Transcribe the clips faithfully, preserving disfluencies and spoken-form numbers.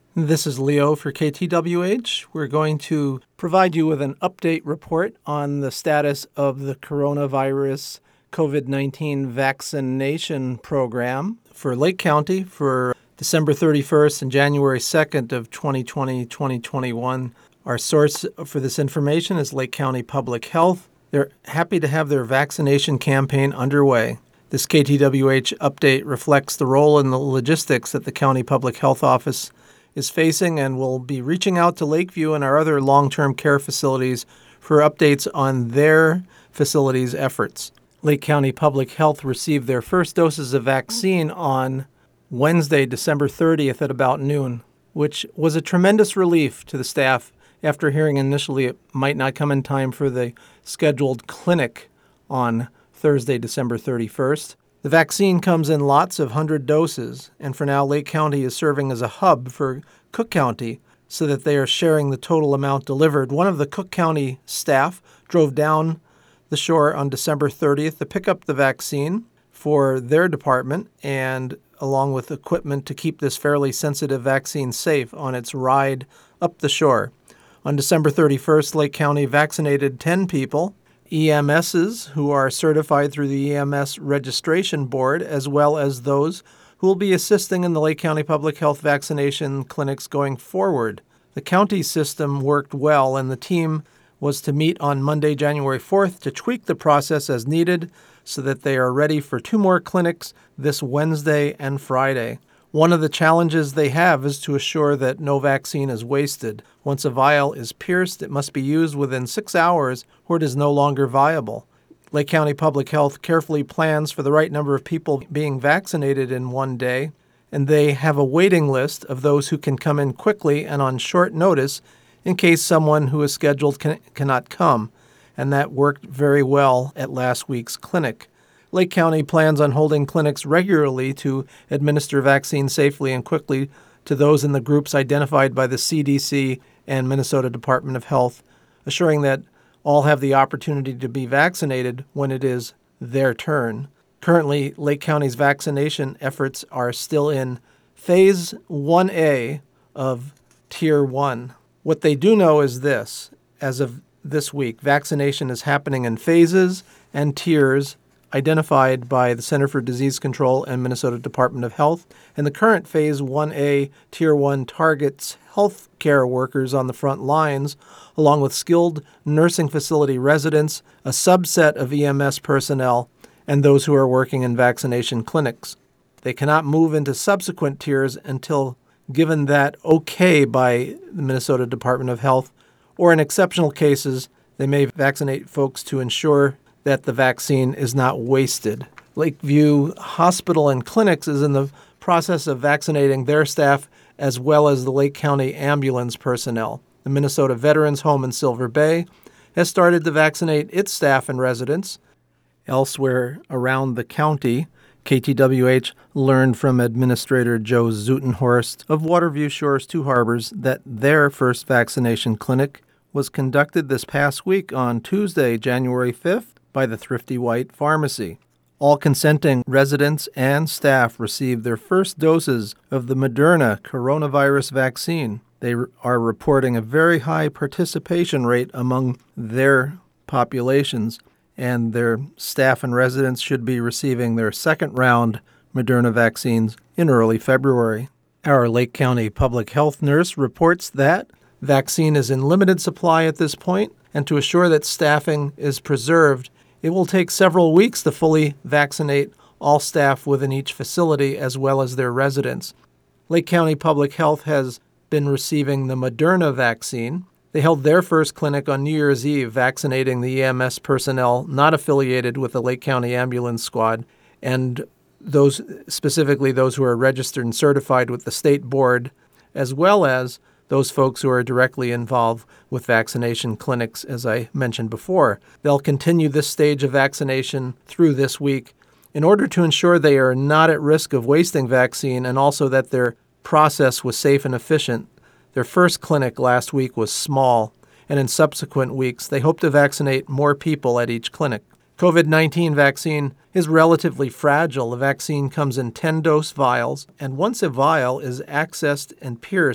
This is Leo for K T W H. We're going to provide you with an update report on the status of the coronavirus COVID nineteen vaccination program for Lake County for December thirty-first and January second of twenty twenty to twenty twenty-one. Our source for this information is Lake County Public Health. They're happy to have their vaccination campaign underway. This K T W H update reflects the role and the logistics that the County Public Health Office is facing, and will be reaching out to Lakeview and our other long-term care facilities for updates on their facilities' efforts. Lake County Public Health received their first doses of vaccine on Wednesday, December thirtieth at about noon, which was a tremendous relief to the staff after hearing initially it might not come in time for the scheduled clinic on Thursday, December thirty-first. The vaccine comes in lots of one hundred doses, and for now Lake County is serving as a hub for Cook County so that they are sharing the total amount delivered. One of the Cook County staff drove down the shore on December thirtieth to pick up the vaccine for their department, and along with equipment to keep this fairly sensitive vaccine safe on its ride up the shore. On December thirty-first, Lake County vaccinated ten people, E M Ss who are certified through the E M S Registration Board, as well as those who will be assisting in the Lake County Public Health vaccination clinics going forward. The county system worked well, and the team was to meet on Monday, January fourth, to tweak the process as needed so that they are ready for two more clinics this Wednesday and Friday. One of the challenges they have is to assure that no vaccine is wasted. Once a vial is pierced, it must be used within six hours or it is no longer viable. Lake County Public Health carefully plans for the right number of people being vaccinated in one day, and they have a waiting list of those who can come in quickly and on short notice in case someone who is scheduled can, cannot come, and that worked very well at last week's clinic. Lake County plans on holding clinics regularly to administer vaccines safely and quickly to those in the groups identified by the C D C and Minnesota Department of Health, assuring that all have the opportunity to be vaccinated when it is their turn. Currently, Lake County's vaccination efforts are still in Phase one A of Tier one. What they do know is this: as of this week, vaccination is happening in phases and tiers identified by the Center for Disease Control and Minnesota Department of Health, and the current Phase one A Tier one targets health care workers on the front lines, along with skilled nursing facility residents, a subset of E M S personnel, and those who are working in vaccination clinics. They cannot move into subsequent tiers until given that okay by the Minnesota Department of Health, or in exceptional cases, they may vaccinate folks to ensure that the vaccine is not wasted. Lakeview Hospital and Clinics is in the process of vaccinating their staff as well as the Lake County ambulance personnel. The Minnesota Veterans Home in Silver Bay has started to vaccinate its staff and residents. Elsewhere around the county, K T W H learned from Administrator Joe Zutenhorst of Waterview Shores Two Harbors that their first vaccination clinic was conducted this past week on Tuesday, January fifth, by the Thrifty White Pharmacy. All consenting residents and staff received their first doses of the Moderna coronavirus vaccine. They are reporting a very high participation rate among their populations, and their staff and residents should be receiving their second round Moderna vaccines in early February. Our Lake County public health nurse reports that vaccine is in limited supply at this point, and to assure that staffing is preserved, it will take several weeks to fully vaccinate all staff within each facility as well as their residents. Lake County Public Health has been receiving the Moderna vaccine. They held their first clinic on New Year's Eve, vaccinating the E M S personnel not affiliated with the Lake County Ambulance Squad, and those specifically those who are registered and certified with the state board, as well as those folks who are directly involved with vaccination clinics, as I mentioned before. They'll continue this stage of vaccination through this week in order to ensure they are not at risk of wasting vaccine, and also that their process was safe and efficient. Their first clinic last week was small, and in subsequent weeks they hope to vaccinate more people at each clinic. COVID nineteen vaccine is relatively fragile. The vaccine comes in ten-dose vials, and once a vial is accessed and pierced,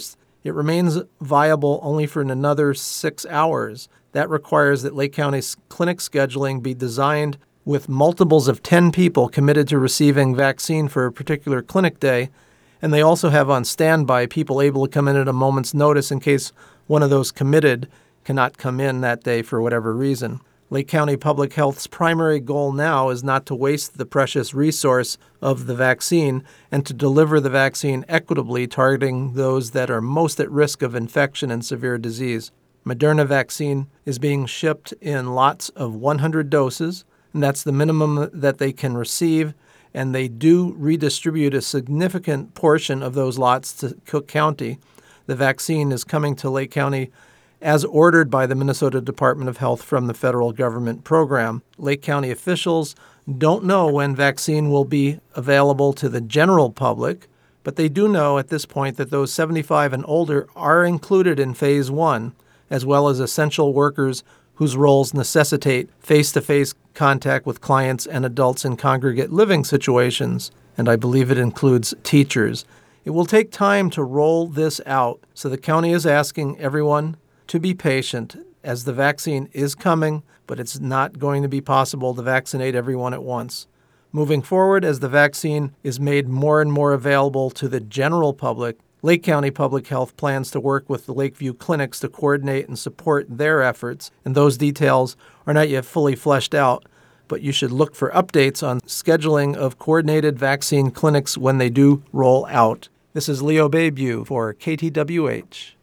It remains viable only for another six hours. That requires that Lake County's clinic scheduling be designed with multiples of ten people committed to receiving vaccine for a particular clinic day, and they also have on standby people able to come in at a moment's notice in case one of those committed cannot come in that day for whatever reason. Lake County Public Health's primary goal now is not to waste the precious resource of the vaccine and to deliver the vaccine equitably, targeting those that are most at risk of infection and severe disease. Moderna vaccine is being shipped in lots of one hundred doses, and that's the minimum that they can receive, and they do redistribute a significant portion of those lots to Cook County. The vaccine is coming to Lake County as ordered by the Minnesota Department of Health from the federal government program. Lake County officials don't know when vaccine will be available to the general public, but they do know at this point that those seventy-five and older are included in phase one, as well as essential workers whose roles necessitate face-to-face contact with clients and adults in congregate living situations, and I believe it includes teachers. It will take time to roll this out, so the county is asking everyone to be patient as the vaccine is coming, but it's not going to be possible to vaccinate everyone at once. Moving forward, as the vaccine is made more and more available to the general public, Lake County Public Health plans to work with the Lakeview clinics to coordinate and support their efforts, and those details are not yet fully fleshed out, but you should look for updates on scheduling of coordinated vaccine clinics when they do roll out. This is Leo Bayview for K T W H.